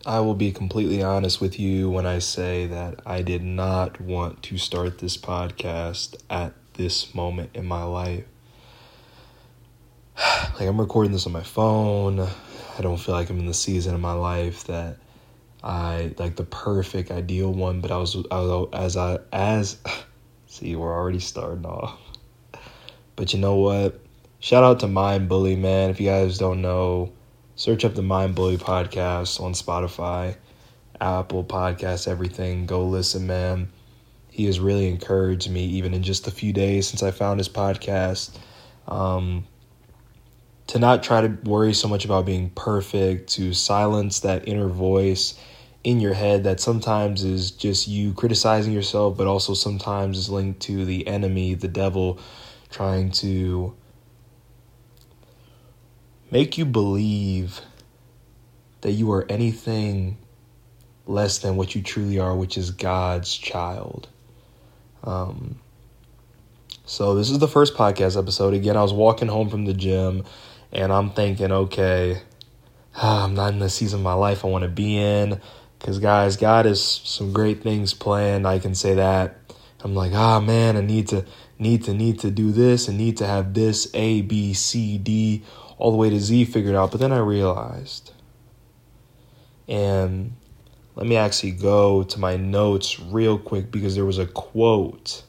I will be completely honest with you when I say that I did not want to start this podcast at this moment in my life. Like, I'm recording this on my phone. I don't feel like I'm in the season of my life that I like the perfect ideal one, but see, we're already starting off. But you know what? Shout out to Mind Bully, man. If you guys don't know, search up the Mind Bully podcast on Spotify, Apple Podcasts, everything. Go listen, man. He has really encouraged me, even in just a few days since I found his podcast, to not try to worry so much about being perfect, to silence that inner voice in your head that sometimes is just you criticizing yourself, but also sometimes is linked to the enemy, the devil, trying to make you believe that you are anything less than what you truly are, which is God's child. So this is the first podcast episode. Again, I was walking home from the gym and I'm thinking, okay, I'm not in the season of my life I want to be in, because guys, God has some great things planned. I can say that. I'm like, man, I need to do this and need to have this A, B, C, D, all the way to Z figured out. But then I realized, and let me actually go to my notes real quick because there was a quote.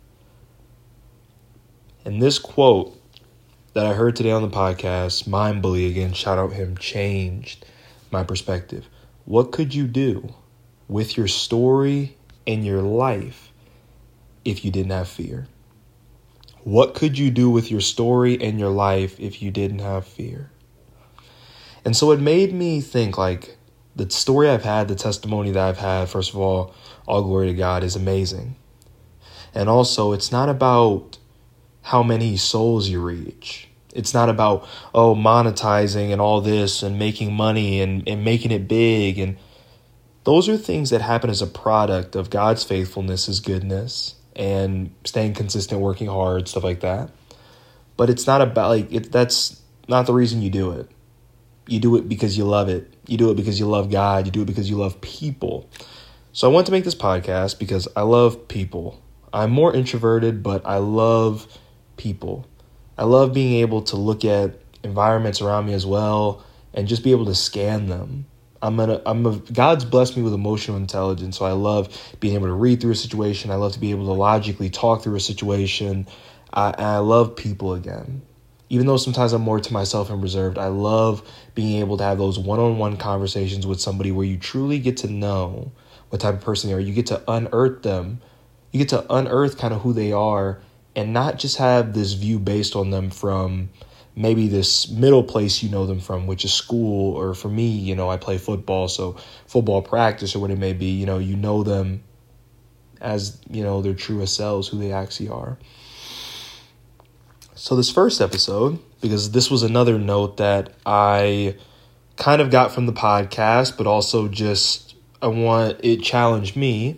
And this quote that I heard today on the podcast, Mind Bully again, shout out him, changed my perspective. What could you do with your story and your life if you didn't have fear? What could you do with your story and your life if you didn't have fear? And so it made me think, like, the story I've had, the testimony that I've had, first of all glory to God, is amazing. And also, it's not about how many souls you reach. It's not about, monetizing and all this and making money and making it big. And those are things that happen as a product of God's faithfulness, His goodness, and staying consistent, working hard, stuff like that. But it's not about, that's not the reason you do it. You do it because you love it. You do it because you love God. You do it because you love people. So I want to make this podcast because I love people. I'm more introverted, but I love people. I love being able to look at environments around me as well and just be able to scan them. God's blessed me with emotional intelligence, so I love being able to read through a situation. I love to be able to logically talk through a situation. I love people again. Even though sometimes I'm more to myself and reserved, I love being able to have those one-on-one conversations with somebody where you truly get to know what type of person they are. You get to unearth them. You get to unearth kind of who they are and not just have this view based on them from maybe this middle place you know them from, which is school, or for me, I play football, so football practice or what it may be, you know them as, their truest selves, who they actually are. So this first episode, because this was another note that I kind of got from the podcast, but also just it challenged me,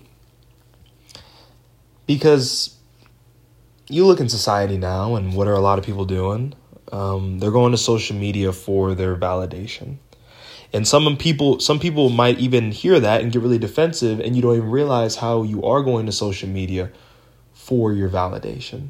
because you look in society now, and what are a lot of people doing? They're going to social media for their validation. And some people might even hear that and get really defensive, and you don't even realize how you are going to social media for your validation.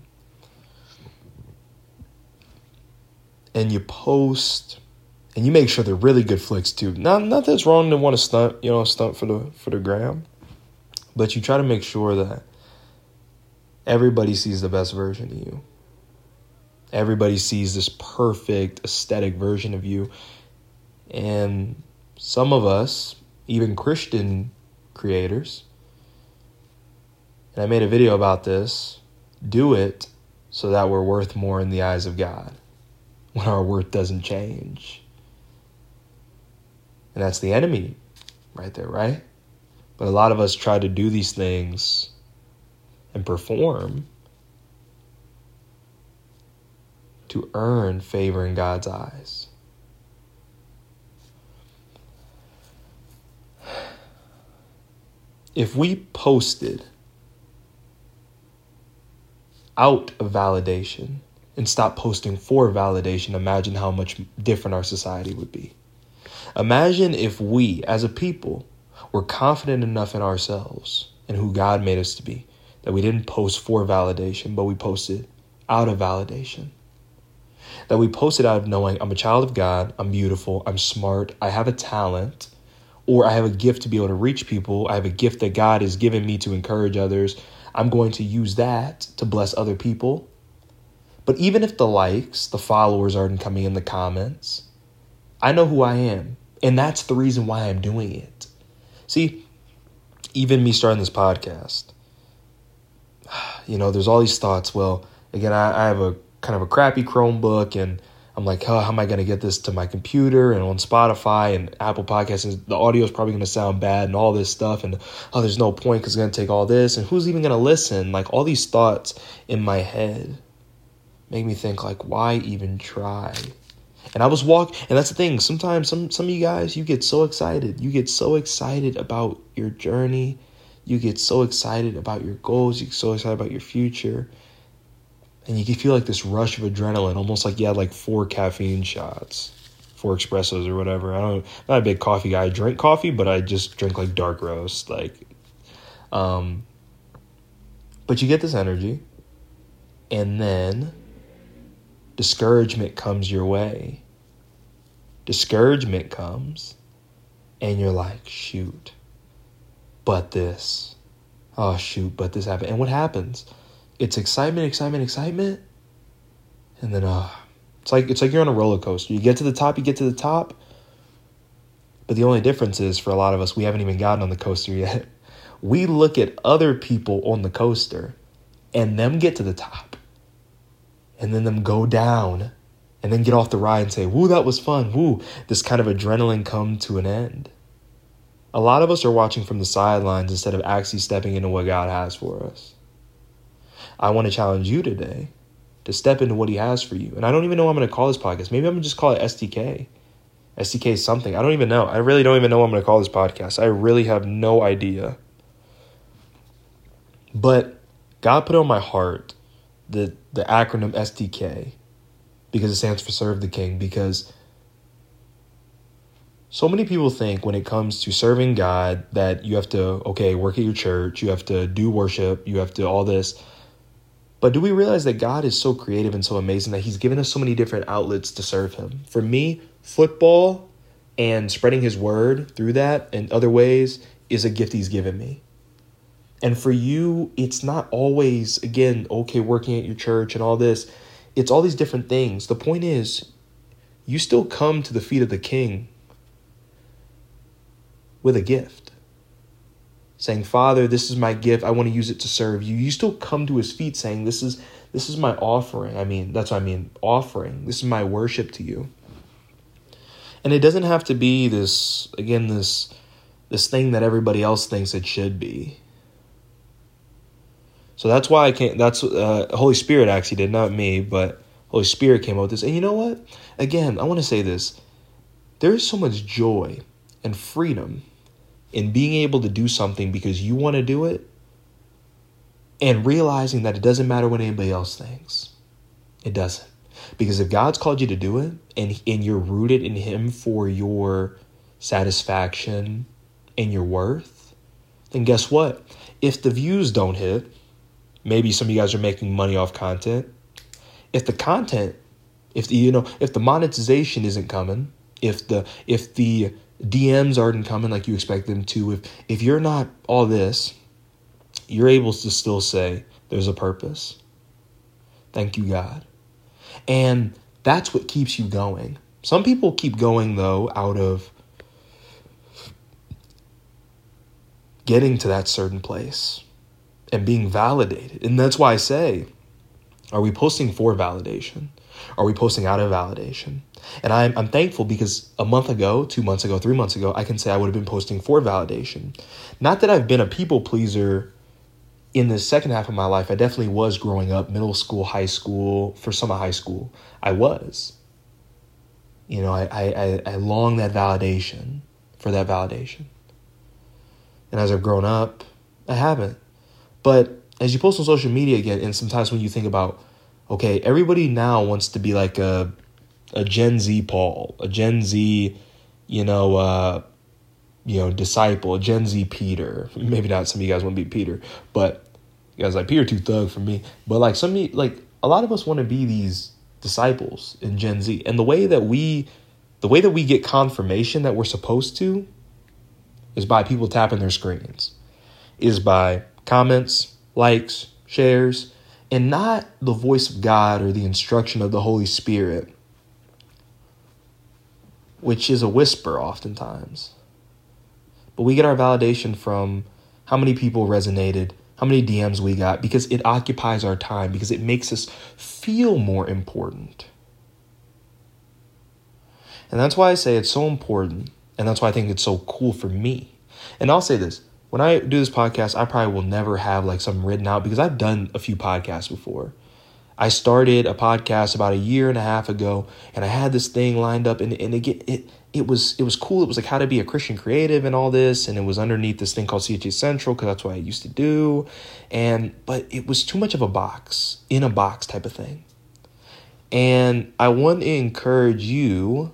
And you post, and you make sure they're really good flicks too. Not that it's wrong to want to stunt for the gram, but you try to make sure that everybody sees the best version of you. Everybody sees this perfect aesthetic version of you. And some of us, even Christian creators, and I made a video about this, do it so that we're worth more in the eyes of God when our worth doesn't change. And that's the enemy right there, right? But a lot of us try to do these things and perform to earn favor in God's eyes. If we posted out of validation and stopped posting for validation, imagine how much different our society would be. Imagine if we, as a people, were confident enough in ourselves and who God made us to be, that we didn't post for validation, but we posted out of validation. That we posted out of knowing I'm a child of God, I'm beautiful, I'm smart, I have a talent, or I have a gift to be able to reach people. I have a gift that God has given me to encourage others. I'm going to use that to bless other people. But even if the likes, the followers aren't coming in the comments, I know who I am. And that's the reason why I'm doing it. See, even me starting this podcast, there's all these thoughts. Well, again, I have a kind of a crappy Chromebook, and I'm like, how am I going to get this to my computer and on Spotify and Apple Podcasts? And the audio is probably going to sound bad and all this stuff. And, there's no point because it's going to take all this. And who's even going to listen? Like, all these thoughts in my head make me think, like, why even try? And I was and that's the thing. Sometimes some of you guys, you get so excited. You get so excited about your journey. You get so excited about your goals. You get so excited about your future. And you can feel like this rush of adrenaline, almost like you had like 4 caffeine shots, 4 espressos or whatever. I'm not a big coffee guy. I drink coffee, but I just drink like dark roast. But you get this energy, and then discouragement comes your way. Discouragement comes, and you're like, shoot, but this. Oh, shoot, but this happened. And what happens? It's excitement. And then it's like you're on a roller coaster. You get to the top. But the only difference is, for a lot of us, we haven't even gotten on the coaster yet. We look at other people on the coaster and them get to the top. And then them go down and then get off the ride and say, woo, that was fun. Woo, this kind of adrenaline come to an end. A lot of us are watching from the sidelines instead of actually stepping into what God has for us. I want to challenge you today to step into what he has for you. And I don't even know what I'm going to call this podcast. Maybe I'm going to just call it STK. STK is something. I don't even know. I really don't even know what I'm going to call this podcast. I really have no idea. But God put on my heart the acronym STK because it stands for Serve the King. Because so many people think when it comes to serving God that you have to, work at your church, you have to do worship, you have to all this. But do we realize that God is so creative and so amazing that he's given us so many different outlets to serve him? For me, football and spreading his word through that and other ways is a gift he's given me. And for you, it's not always, working at your church and all this. It's all these different things. The point is, you still come to the feet of the King with a gift. Saying, Father, this is my gift. I want to use it to serve you. You still come to his feet saying, this is my offering. That's what I mean, offering. This is my worship to you. And it doesn't have to be this thing that everybody else thinks it should be. So that's why Holy Spirit actually did, not me, but Holy Spirit came up with this. And you know what? Again, I want to say this. There is so much joy and freedom in being able to do something because you want to do it and realizing that it doesn't matter what anybody else thinks. It doesn't. Because if God's called you to do it and you're rooted in him for your satisfaction and your worth, then guess what? If the views don't hit, maybe some of you guys are making money off content. If the monetization isn't coming, if the DMs aren't coming like you expect them to, if you're not all this, you're able to still say there's a purpose. Thank you, God. And that's what keeps you going. Some people keep going, though, out of getting to that certain place and being validated. And that's why I say, are we posting for validation? Are we posting out of validation? And I'm thankful because a month ago, 2 months ago, 3 months ago, I can say I would have been posting for validation. Not that I've been a people pleaser in the second half of my life. I definitely was growing up, middle school, high school, for some of high school. I was. I long that validation, for that validation. And as I've grown up, I haven't. But as you post on social media again, and sometimes when you think about, everybody now wants to be like a Gen Z Paul, a Gen Z disciple, Gen Z Peter. Maybe not some of you guys want to be Peter, but you guys like Peter too thug for me. But like a lot of us want to be these disciples in Gen Z. And the way that we get confirmation that we're supposed to is by people tapping their screens, is by comments, likes, shares, and not the voice of God or the instruction of the Holy Spirit, which is a whisper oftentimes. But we get our validation from how many people resonated, how many DMs we got, because it occupies our time, because it makes us feel more important. And that's why I say it's so important, and that's why I think it's so cool for me. And I'll say this, when I do this podcast, I probably will never have like something written out, because I've done a few podcasts before. I started a podcast about 1.5 years ago, and I had this thing lined up, and it was cool. It was like how to be a Christian creative and all this, and it was underneath this thing called CHA Central, because that's what I used to do. But it was too much of a box, in a box type of thing. And I want to encourage you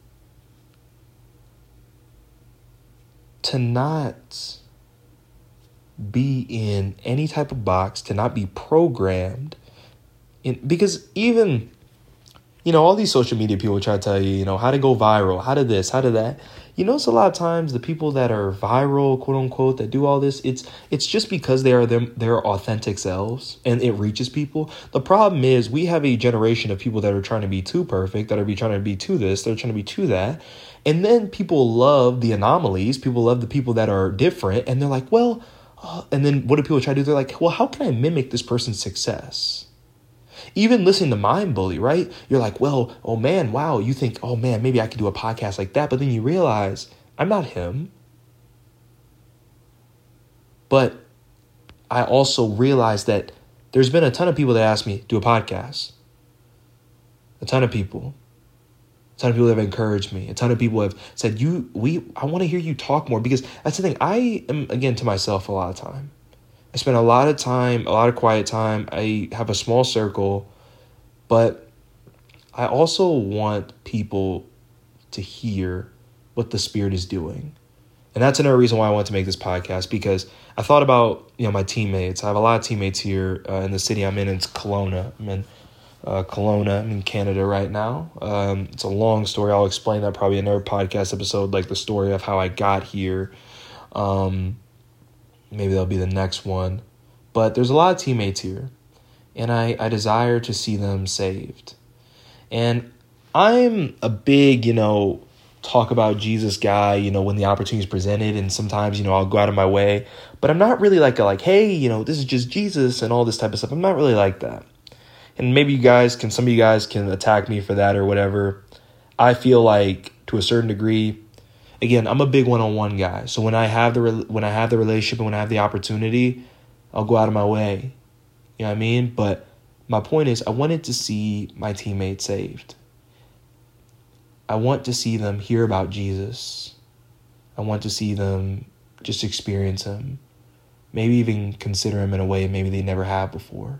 to not be in any type of box, to not be programmed. Because even, all these social media people try to tell you, how to go viral, how to this, how to that. It's a lot of times the people that are viral, quote unquote, that do all this, it's just because they are their authentic selves, and it reaches people. The problem is we have a generation of people that are trying to be too perfect, that are trying to be too this, they're trying to be too that. And then people love the anomalies. People love the people that are different. And they're like, well, and then what do people try to do? They're like, well, how can I mimic this person's success? Even listening to Mind Bully, right? You're like, well, oh man, wow. You think, oh man, maybe I could do a podcast like that. But then you realize I'm not him. But I also realized that there's been a ton of people that asked me to do a podcast. A ton of people have encouraged me. A ton of people have said, I want to hear you talk more, because that's the thing. I am, again, to myself a lot of time. I spend a lot of time, a lot of quiet time. I have a small circle, but I also want people to hear what the Spirit is doing. And that's another reason why I want to make this podcast, because I thought about, my teammates. I have a lot of teammates here in the city I'm in. It's Kelowna. I'm in Kelowna. I'm in Canada right now. It's a long story. I'll explain that probably in another podcast episode, like the story of how I got here. Maybe that'll be the next one. But there's a lot of teammates here, and I desire to see them saved. And I'm a big, talk about Jesus guy, when the opportunity is presented, and sometimes, I'll go out of my way. But I'm not really like hey, this is just Jesus and all this type of stuff. I'm not really like that. And maybe some of you guys can attack me for that or whatever. I feel like, to a certain degree, again, I'm a big one-on-one guy. So when I have the relationship and when I have the opportunity, I'll go out of my way. You know what I mean? But my point is, I wanted to see my teammates saved. I want to see them hear about Jesus. I want to see them just experience him. Maybe even consider him in a way maybe they never have before.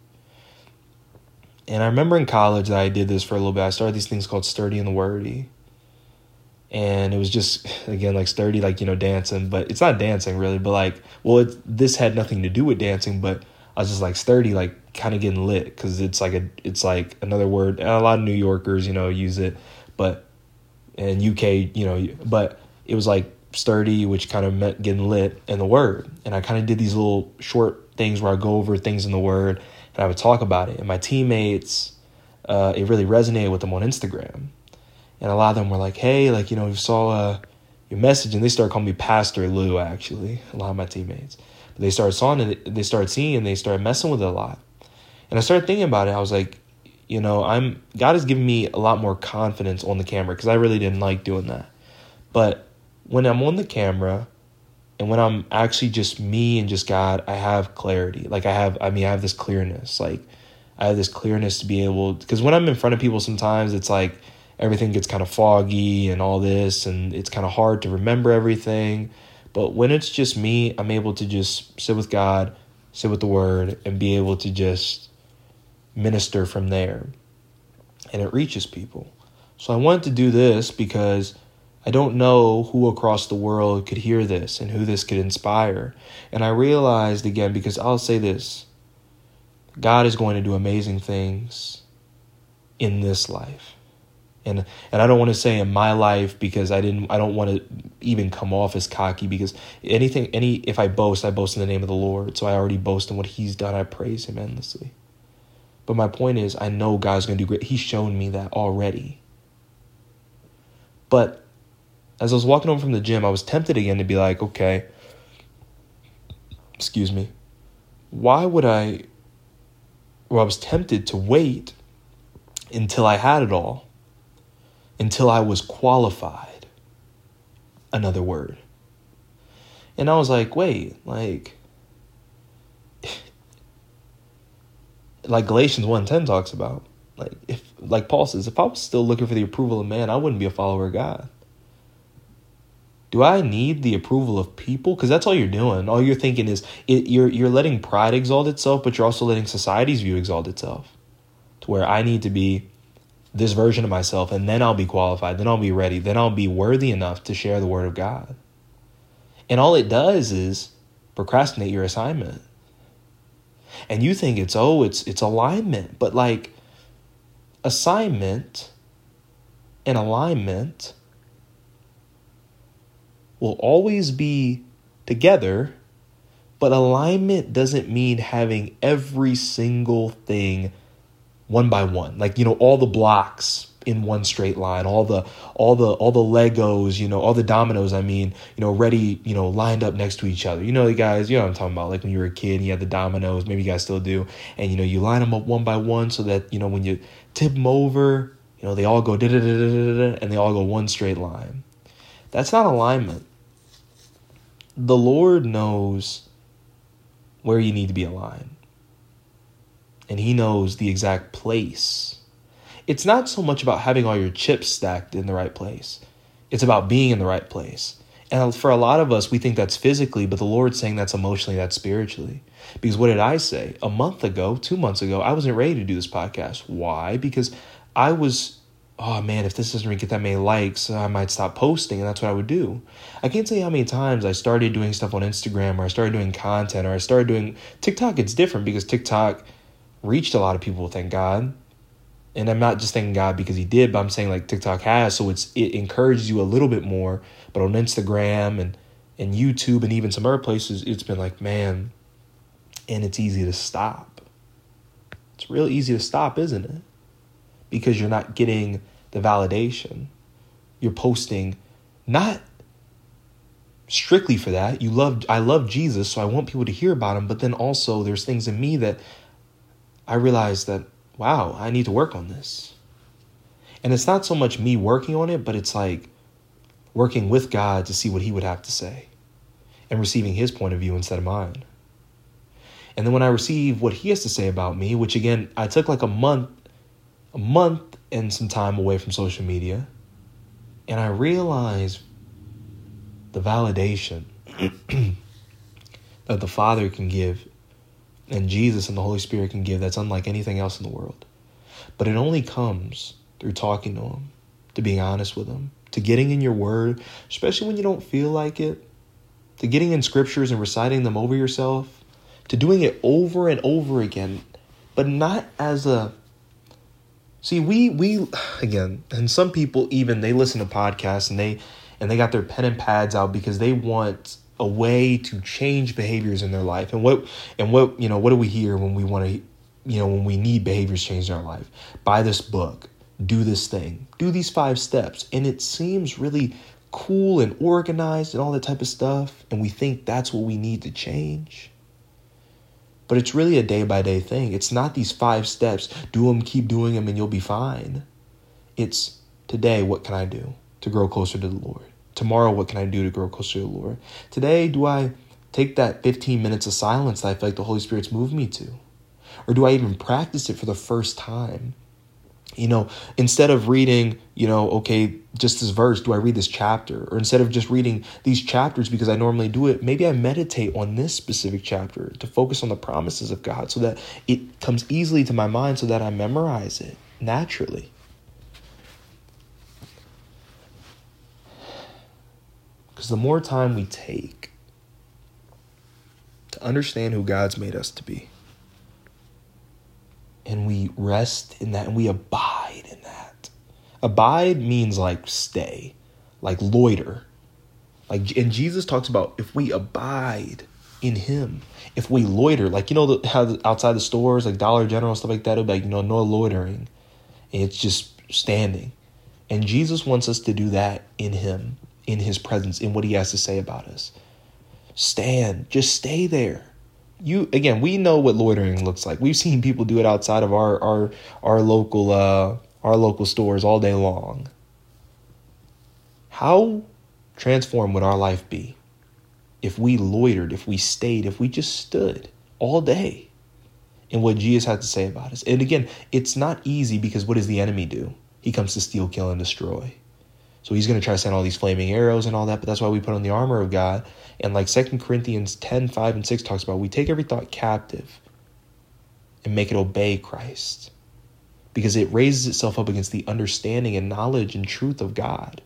And I remember in college that I did this for a little bit. I started these things called Sturdy and the Wordy. And it was just, again, like sturdy, like, dancing. But it's not dancing, really. But, this had nothing to do with dancing. But I was just, sturdy, kind of getting lit. Because it's like another word. And a lot of New Yorkers, use it. But in UK, but it was like sturdy, which kind of meant getting lit, and the word. And I kind of did these little short things where I go over things in the word. And I would talk about it. And my teammates, it really resonated with them on Instagram. And a lot of them were like, hey, we saw your message. And they started calling me Pastor Lou, actually, a lot of my teammates. But they started seeing, and they started messing with it a lot. And I started thinking about it. I was like, God has given me a lot more confidence on the camera, because I really didn't like doing that. But when I'm on the camera, and when I'm actually just me and just God, I have clarity. I have this clearness. I have this clearness to be able, because when I'm in front of people, sometimes it's like everything gets kind of foggy and all this, and it's kind of hard to remember everything. But when it's just me, I'm able to just sit with God, sit with the Word, and be able to just minister from there. And it reaches people. So I wanted to do this because I don't know who across the world could hear this and who this could inspire. And I realized again, because I'll say this, God is going to do amazing things in this life. And I don't want to say in my life, because I don't want to even come off as cocky, because if I boast in the name of the Lord. So I already boast in what he's done. I praise him endlessly. But my point is, I know God's going to do great. He's shown me that already. But as I was walking home from the gym, I was tempted again to be like, okay, I was tempted to wait until I had it all, until I was qualified. Another word. And I was like, wait, like Galatians 1:10 talks about, like Paul says, if I was still looking for the approval of man, I wouldn't be a follower of God. Do I need the approval of people? Because that's all you're doing. All you're thinking is you're letting pride exalt itself, but you're also letting society's view exalt itself. To where I need to be this version of myself, and then I'll be qualified, then I'll be ready, then I'll be worthy enough to share the word of God. And all it does is procrastinate your assignment. And you think it's alignment, but like assignment and alignment will always be together, but alignment doesn't mean having every single thing one by one. Like, all the blocks in one straight line, all the Legos, all the dominoes, ready, lined up next to each other. You guys, what I'm talking about, like when you were a kid and you had the dominoes, maybe you guys still do. And, you line them up one by one so that, when you tip them over, they all go da-da-da-da-da-da, and they all go one straight line. That's not alignment. The Lord knows where you need to be aligned. And he knows the exact place. It's not so much about having all your chips stacked in the right place. It's about being in the right place. And for a lot of us, we think that's physically, but the Lord's saying that's emotionally, that's spiritually. Because what did I say? 2 months ago, I wasn't ready to do this podcast. Why? Because I was, if this doesn't get that many likes, I might stop posting, and that's what I would do. I can't tell you how many times I started doing stuff on Instagram, or I started doing content, or I started doing TikTok. It's different because TikTok reached a lot of people, thank God. And I'm not just thanking God because he did, but I'm saying like TikTok has, so it encourages you a little bit more. But on Instagram and YouTube and even some other places, it's been like, man, and it's easy to stop. It's real easy to stop, isn't it? Because you're not getting the validation. You're posting not strictly for that. I love Jesus, so I want people to hear about him. But then also there's things in me that I realize that, wow, I need to work on this. And it's not so much me working on it, but it's like working with God to see what he would have to say and receiving his point of view instead of mine. And then when I receive what he has to say about me, which again, I took like a month and some time away from social media, and I realized the validation that the Father can give and Jesus and the Holy Spirit can give that's unlike anything else in the world. But it only comes through talking to him, to being honest with him, to getting in your word, especially when you don't feel like it, to getting in scriptures and reciting them over yourself, to doing it over and over again, but not as a... See, we again, and some people even, they listen to podcasts and they got their pen and pads out because they want a way to change behaviors in their life. And what do we hear when we want to, when we need behaviors changed in our life? Buy this book, do this thing, do these 5 steps. And it seems really cool and organized and all that type of stuff. And we think that's what we need to change. But it's really a day-by-day thing. It's not these 5 steps. Do them, keep doing them, and you'll be fine. It's today, what can I do to grow closer to the Lord? Tomorrow, what can I do to grow closer to the Lord? Today, do I take that 15 minutes of silence that I feel like the Holy Spirit's moved me to? Or do I even practice it for the first time? Instead of reading, just this verse, do I read this chapter? Or instead of just reading these chapters because I normally do it, maybe I meditate on this specific chapter to focus on the promises of God so that it comes easily to my mind so that I memorize it naturally. Because the more time we take to understand who God's made us to be, and we rest in that and we abide in that. Abide means like stay, like loiter. Like, and Jesus talks about if we abide in him, if we loiter, like, how outside the stores, like Dollar General, stuff like that, it'll be like, no loitering. And it's just standing. And Jesus wants us to do that in him, in his presence, in what he has to say about us. Stand, just stay there. We know what loitering looks like. We've seen people do it outside of our local stores all day long. How transformed would our life be if we loitered, if we stayed, if we just stood all day in what Jesus had to say about us? And again, it's not easy because what does the enemy do? He comes to steal, kill, and destroy. So he's going to try to send all these flaming arrows and all that, but that's why we put on the armor of God. And like 2 Corinthians 10, 5, and 6 talks about, we take every thought captive and make it obey Christ, because it raises itself up against the understanding and knowledge and truth of God.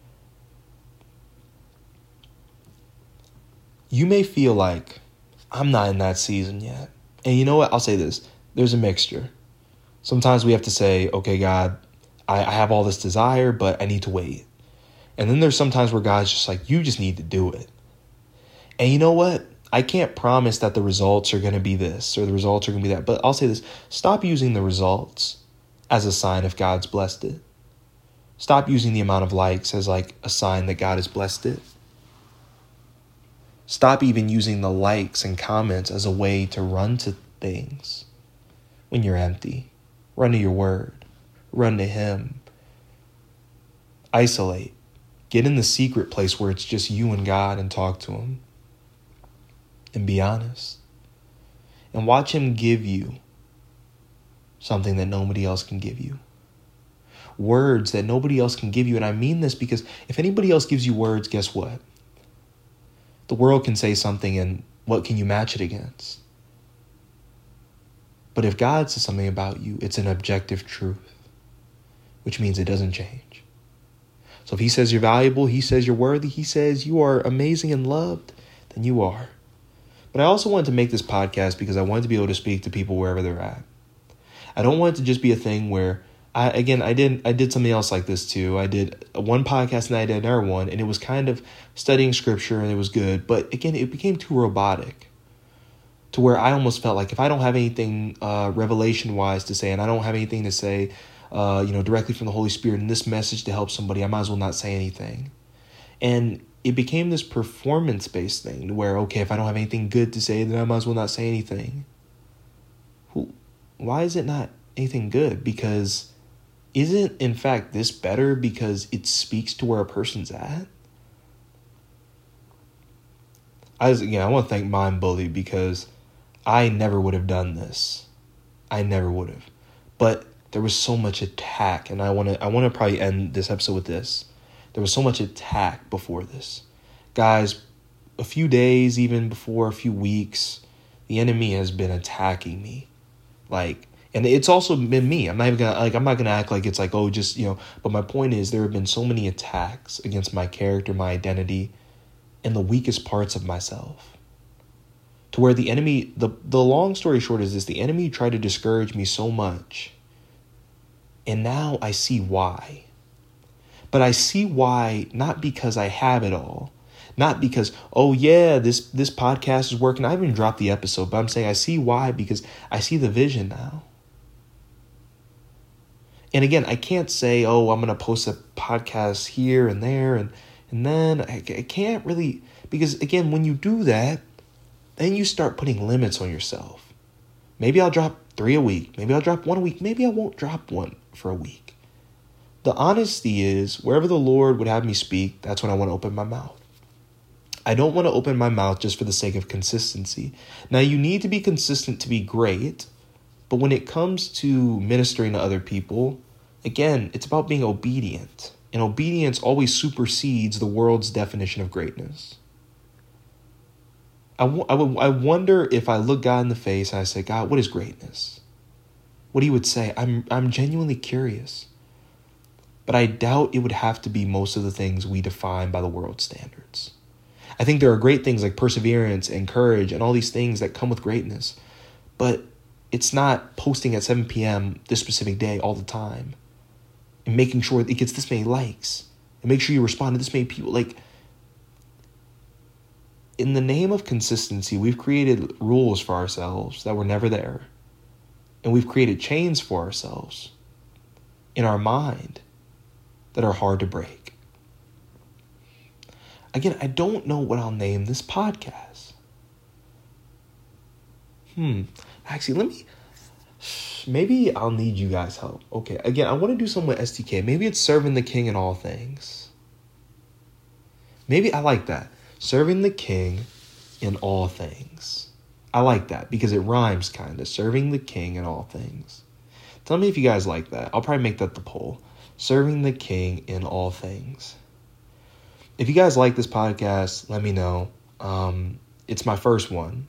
You may feel like, I'm not in that season yet. And you know what? I'll say this. There's a mixture. Sometimes we have to say, okay, God, I have all this desire, but I need to wait. And then there's sometimes where God's just like, you just need to do it. And you know what? I can't promise that the results are going to be this or the results are going to be that. But I'll say this. Stop using the results as a sign if God's blessed it. Stop using the amount of likes as like a sign that God has blessed it. Stop even using the likes and comments as a way to run to things when you're empty. Run to your word. Run to him. Isolate. Get in the secret place where it's just you and God and talk to him. And be honest. And watch him give you something that nobody else can give you. Words that nobody else can give you. And I mean this because if anybody else gives you words, guess what? The world can say something, and what can you match it against? But if God says something about you, it's an objective truth, which means it doesn't change. So if he says you're valuable, he says you're worthy, he says you are amazing and loved, then you are. But I also wanted to make this podcast because I wanted to be able to speak to people wherever they're at. I don't want it to just be a thing where I did something else like this too. I did one podcast and I did another one, and it was kind of studying scripture and it was good. But again, it became too robotic to where I almost felt like if I don't have anything revelation wise to say, and I don't have anything to say, directly from the Holy Spirit in this message to help somebody, I might as well not say anything. And it became this performance based thing where, okay, if I don't have anything good to say, then I might as well not say anything. Why is it not anything good? Because isn't, in fact, this better because it speaks to where a person's at? I want to thank Mind Bully because I never would have done this. I never would have. But there was so much attack, and I want to probably end this episode with this. There was so much attack before this. Guys, a few days, even before a few weeks, the enemy has been attacking me. And it's also been me. I'm not gonna act like it's like, but my point is there have been so many attacks against my character, my identity, and the weakest parts of myself. To where the enemy, the long story short is this, the enemy tried to discourage me so much. And now I see why. But I see why not because I have it all. Not because, this podcast is working. I haven't even dropped the episode, but I'm saying I see why because I see the vision now. And again, I can't say, I'm going to post a podcast here and there. And then I can't really, because again, when you do that, then you start putting limits on yourself. Maybe I'll drop 3 a week. Maybe I'll drop 1 a week. Maybe I won't drop one for a week. The honesty is wherever the Lord would have me speak, that's when I want to open my mouth. I don't want to open my mouth just for the sake of consistency. Now, you need to be consistent to be great. But when it comes to ministering to other people, again, it's about being obedient. And obedience always supersedes the world's definition of greatness. I wonder if I look God in the face and I say, God, what is greatness? What he would say, I'm genuinely curious. but I doubt it would have to be most of the things we define by the world's standards. I think there are great things like perseverance and courage and all these things that come with greatness, but it's not posting at 7 p.m. this specific day all the time and making sure it gets this many likes and make sure you respond to this many people. Like, in the name of consistency, we've created rules for ourselves that were never there. And we've created chains for ourselves in our mind that are hard to break. Again, I don't know what I'll name this podcast. Actually, maybe I'll need you guys' help. Okay, again, I want to do something with STK. Maybe it's Serving the King in All Things. Maybe I like that. Serving the King in All Things. I like that because it rhymes kind of. Serving the King in All Things. Tell me if you guys like that. I'll probably make that the poll. Serving the King in All Things. If you guys like this podcast, let me know. It's my first one.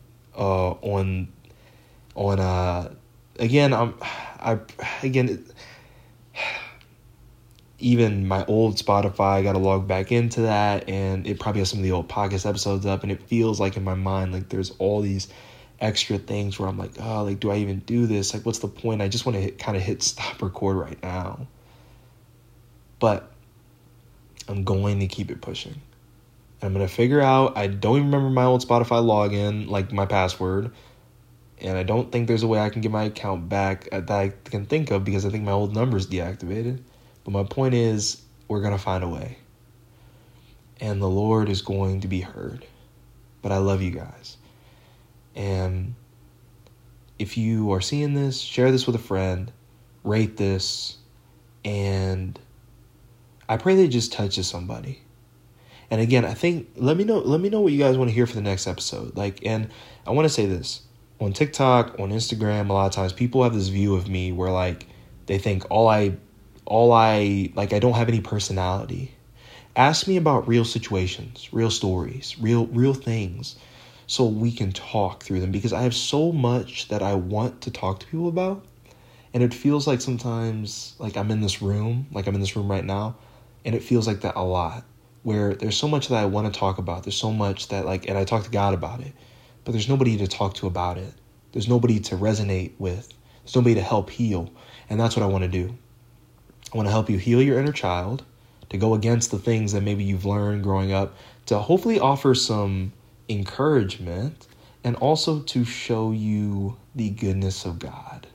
Even my old Spotify, I got to log back into that, and it probably has some of the old podcast episodes up, and it feels like in my mind, like there's all these extra things where I'm like, oh, like, do I even do this? Like, what's the point? I just want to hit stop record right now. But I'm going to keep it pushing. I'm going to figure out, I don't even remember my old Spotify login, like my password, and I don't think there's a way I can get my account back that I can think of because I think my old number is deactivated. But my point is, we're going to find a way. And the Lord is going to be heard. But I love you guys. And if you are seeing this, share this with a friend. Rate this. And I pray that it just touches somebody. And again, I think, let me know what you guys want to hear for the next episode. And I want to say this. On TikTok, on Instagram, a lot of times people have this view of me where they think I don't have any personality. Ask me about real situations, real stories, real things, so we can talk through them, because I have so much that I want to talk to people about. And it feels like sometimes I'm in this room right now, and it feels like that a lot, where there's so much that I want to talk about. There's so much that and I talk to God about it, but there's nobody to talk to about it. There's nobody to resonate with. There's nobody to help heal. And that's what I want to do. I want to help you heal your inner child, to go against the things that maybe you've learned growing up, to hopefully offer some encouragement, and also to show you the goodness of God.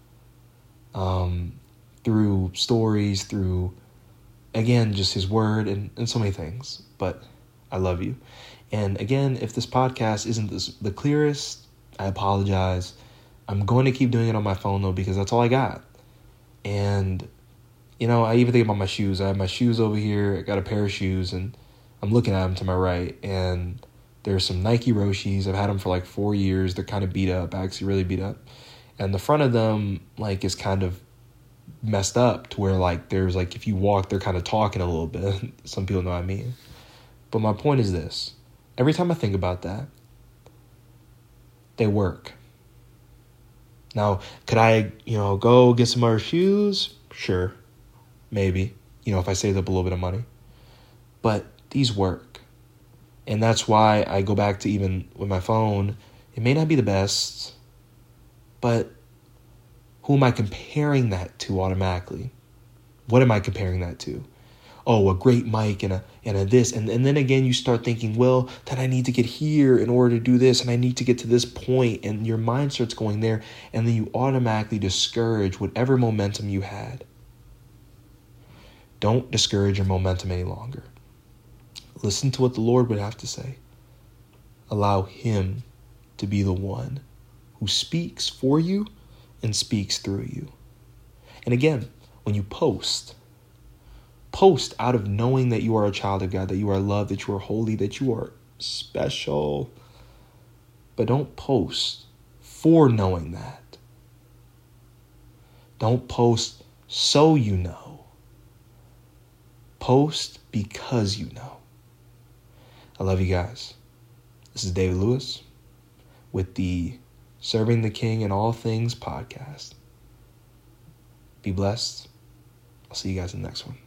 Through stories, through, again, just his word and so many things. But I love you. And again, if this podcast isn't the clearest, I apologize. I'm going to keep doing it on my phone, though, because that's all I got. And, I even think about my shoes. I have my shoes over here. I got a pair of shoes, and I'm looking at them to my right. And there's some Nike Roshis. I've had them for 4 years. They're kind of beat up, actually really beat up. And the front of them, is kind of messed up to where, there's, if you walk, they're kind of talking a little bit. Some people know what I mean. But my point is this. Every time I think about that, they work. Now, could I, go get some other shoes? Sure. Maybe, if I saved up a little bit of money. But these work. And that's why I go back to, even with my phone, it may not be the best, but who am I comparing that to automatically? What am I comparing that to? Oh, a great mic and a this. And then again, you start thinking, well, then I need to get here in order to do this, and I need to get to this point, and your mind starts going there, and then you automatically discourage whatever momentum you had. Don't discourage your momentum any longer. Listen to what the Lord would have to say. Allow him to be the one who speaks for you and speaks through you. And again, when you post out of knowing that you are a child of God, that you are loved, that you are holy, that you are special. But don't post for knowing that. Don't post so you know. Post because you know. I love you guys. This is David Lewis with the Serving the King in All Things podcast. Be blessed. I'll see you guys in the next one.